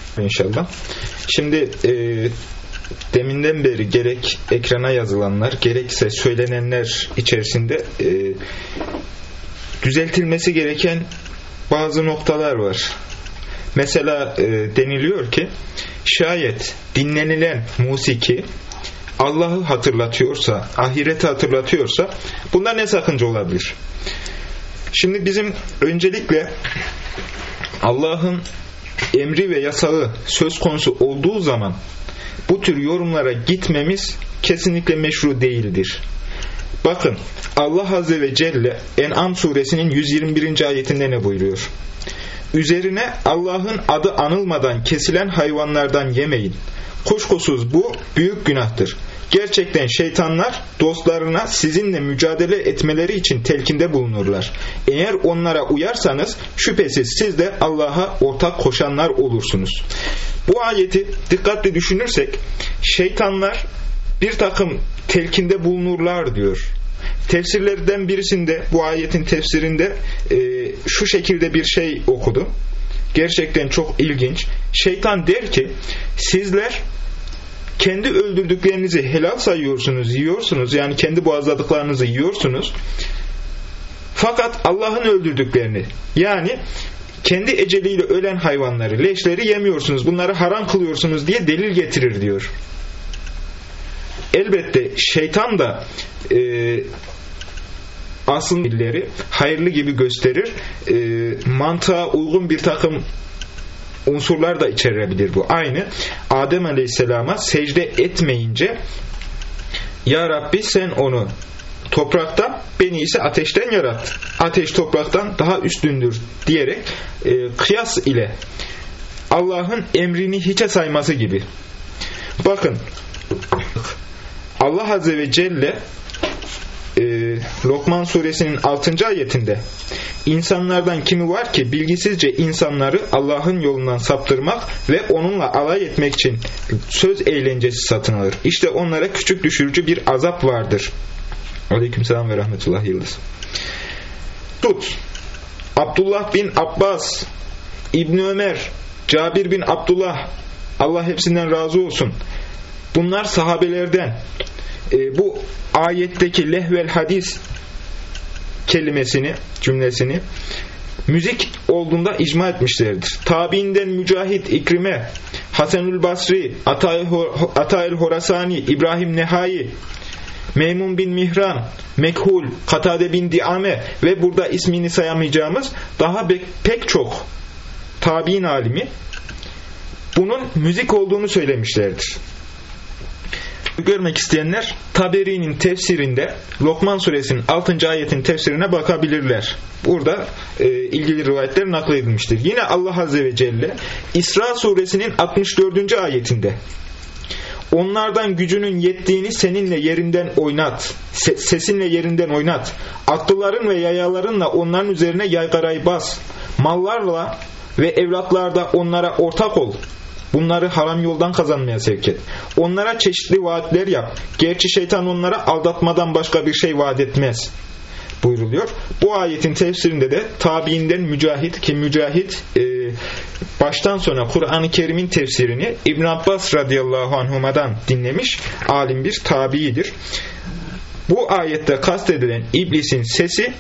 İnşallah. Şimdi deminden beri gerek ekrana yazılanlar gerekse söylenenler içerisinde düzeltilmesi gereken bazı noktalar var. Mesela deniliyor ki şayet dinlenilen musiki Allah'ı hatırlatıyorsa, ahireti hatırlatıyorsa bunda ne sakınca olabilir? Şimdi bizim öncelikle Allah'ın emri ve yasağı söz konusu olduğu zaman bu tür yorumlara gitmemiz kesinlikle meşru değildir. Bakın Allah Azze ve Celle En'am suresinin 121. ayetinde ne buyuruyor? Üzerine Allah'ın adı anılmadan kesilen hayvanlardan yemeyin. Kuşkusuz bu büyük günahtır. Gerçekten şeytanlar dostlarına sizinle mücadele etmeleri için telkinde bulunurlar. Eğer onlara uyarsanız şüphesiz siz de Allah'a ortak koşanlar olursunuz. Bu ayeti dikkatli düşünürsek şeytanlar bir takım telkinde bulunurlar diyor. Tefsirlerden birisinde, bu ayetin tefsirinde şu şekilde bir şey okudum. Gerçekten çok ilginç. Şeytan der ki sizler kendi öldürdüklerinizi helal sayıyorsunuz, yiyorsunuz. Yani kendi boğazladıklarınızı yiyorsunuz. Fakat Allah'ın öldürdüklerini, yani kendi eceliyle ölen hayvanları, leşleri yemiyorsunuz. Bunları haram kılıyorsunuz diye delil getirir diyor. Elbette şeytan da aslında delilleri hayırlı gibi gösterir. Mantığa uygun bir takım unsurlar da içerebilir bu. Aynı Adem Aleyhisselam'a secde etmeyince Ya Rabbi sen onu topraktan, beni ise ateşten yarattın. Ateş topraktan daha üstündür diyerek kıyas ile Allah'ın emrini hiçe sayması gibi. Bakın Allah Azze ve Celle Lokman suresinin 6. ayetinde insanlardan kimi var ki bilgisizce insanları Allah'ın yolundan saptırmak ve onunla alay etmek için söz eğlencesi satın alır. İşte onlara küçük düşürücü bir azap vardır. Aleykümselam ve rahmetullah yıldız. Abdullah bin Abbas, İbni Ömer, Cabir bin Abdullah, Allah hepsinden razı olsun. Bunlar sahabelerden. Bu ayetteki lehvel hadis kelimesini, cümlesini müzik olduğunda icma etmişlerdir. Tabiinden Mücahit, İkrime, Hasanül Basri, Atael Horasani, İbrahim Nehai, Meymun bin Mihran, Mekhul, Katade bin Diame ve burada ismini sayamayacağımız daha pek çok tabiin alimi bunun müzik olduğunu söylemişlerdir. Görmek isteyenler Taberi'nin tefsirinde Lokman suresinin 6. ayetin tefsirine bakabilirler. Burada ilgili rivayetler nakledilmiştir. Yine Allah Azze ve Celle İsra suresinin 64. ayetinde onlardan gücünün yettiğini seninle yerinden oynat, sesinle yerinden oynat, atlıların ve yayalarınla onların üzerine yaygarayı bas, mallarla ve evlatlarda onlara ortak ol. Bunları haram yoldan kazanmaya sevk et. Onlara çeşitli vaatler yap. Gerçi şeytan onlara aldatmadan başka bir şey vaat etmez buyruluyor. Bu ayetin tefsirinde de tabiinden Mücahit, ki Mücahit baştan sona Kur'an-ı Kerim'in tefsirini İbn Abbas radıyallahu anhuma'dan dinlemiş alim bir tabiidir. Bu ayette kastedilen iblisin sesi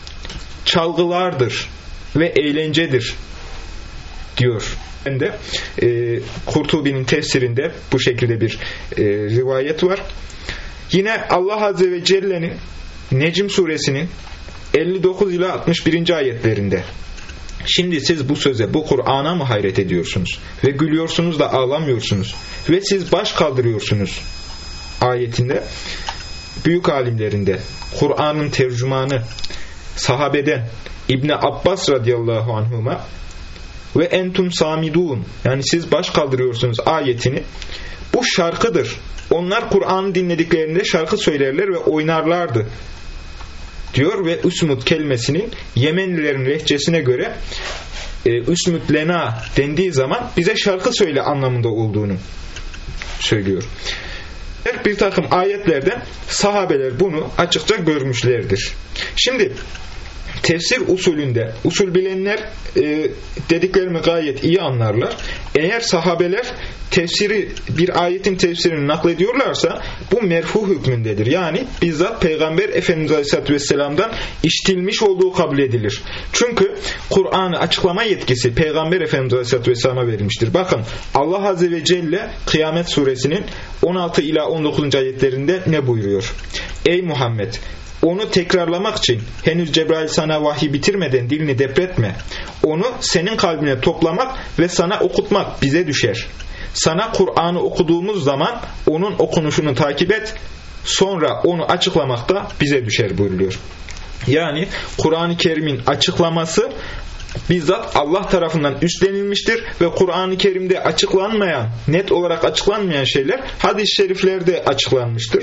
çalgılardır ve eğlencedir diyor. Ben de Kurtubi'nin tefsirinde bu şekilde bir rivayet var. Yine Allah Azze ve Celle'nin Necm suresinin 59 ila 61. ayetlerinde şimdi siz bu söze, bu Kur'an'a mı hayret ediyorsunuz ve gülüyorsunuz da ağlamıyorsunuz ve siz baş kaldırıyorsunuz ayetinde büyük alimlerinde Kur'an'ın tercümanı sahabeden İbni Abbas radıyallahu anhuma ve entum samidun, yani siz baş kaldırıyorsunuz ayetini, bu şarkıdır. Onlar Kur'an'ı dinlediklerinde şarkı söylerler ve oynarlardı diyor ve üsmut kelimesinin Yemenlilerin lehçesine göre üsmut lena dendiği zaman bize şarkı söyle anlamında olduğunu söylüyor. Bir takım ayetlerden sahabeler bunu açıkça görmüşlerdir. Şimdi tefsir usulünde, usul bilenler dediklerimi gayet iyi anlarlar. Eğer sahabeler bir ayetin tefsirini naklediyorlarsa bu merfu hükmündedir. Yani bizzat Peygamber Efendimiz Aleyhisselatü Vesselam'dan işitilmiş olduğu kabul edilir. Çünkü Kur'an'ı açıklama yetkisi Peygamber Efendimiz Aleyhisselatü Vesselam'a verilmiştir. Bakın Allah Azze ve Celle Kıyamet Suresinin 16 ila 19. ayetlerinde ne buyuruyor? Ey Muhammed! Onu tekrarlamak için henüz Cebrail sana vahiy bitirmeden dilini depretme. Onu senin kalbine toplamak ve sana okutmak bize düşer. Sana Kur'an'ı okuduğumuz zaman onun okunuşunu takip et. Sonra onu açıklamak da bize düşer buyuruyor. Yani Kur'an-ı Kerim'in açıklaması bizzat Allah tarafından üstlenilmiştir ve Kur'an-ı Kerim'de açıklanmayan, net olarak açıklanmayan şeyler hadis-i şeriflerde açıklanmıştır.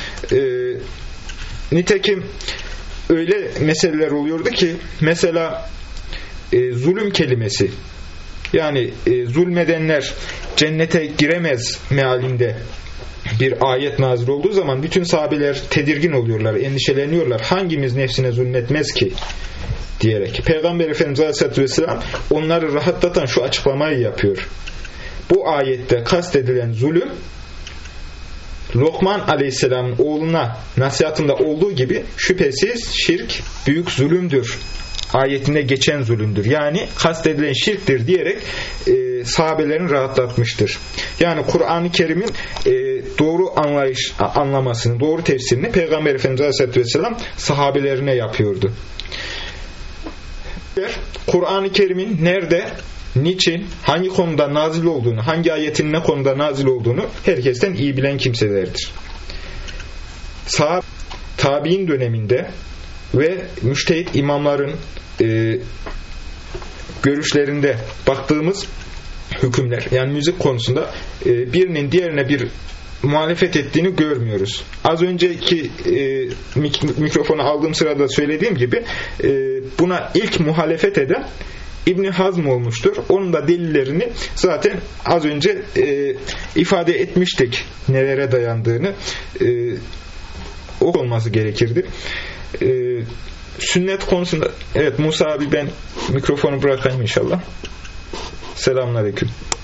Nitekim öyle meseleler oluyordu ki mesela zulüm kelimesi, yani zulmedenler cennete giremez mealinde bir ayet nazil olduğu zaman bütün sahabeler tedirgin oluyorlar, endişeleniyorlar. Hangimiz nefsine zulmetmez ki? Diyerek. Peygamber Efendimiz Aleyhisselatü Vesselam onları rahatlatan şu açıklamayı yapıyor. Bu ayette kastedilen zulüm Lokman Aleyhisselam'ın oğluna nasihatında olduğu gibi şüphesiz şirk büyük zulümdür. Ayetinde geçen zulümdür. Yani kastedilen şirktir diyerek sahabelerini rahatlatmıştır. Yani Kur'an-ı Kerim'in doğru anlamasını, doğru tefsirini Peygamber Efendimiz Aleyhisselatü Vesselam sahabelerine yapıyordu. Kur'an-ı Kerim'in nerede, niçin, hangi konuda nazil olduğunu, hangi ayetin ne konuda nazil olduğunu herkesten iyi bilen kimselerdir. Tabi'in döneminde ve müştehit imamların görüşlerinde baktığımız hükümler, yani müzik konusunda birinin diğerine bir muhalefet ettiğini görmüyoruz. Az önceki mikrofonu aldığım sırada söylediğim gibi buna ilk muhalefet eden İbn Hazm olmuştur. Onun da delillerini zaten az önce ifade etmiştik, nelere dayandığını. O olması gerekirdi. Sünnet konusunda, evet Musa abi, ben mikrofonu bırakayım inşallah. Selamünaleyküm.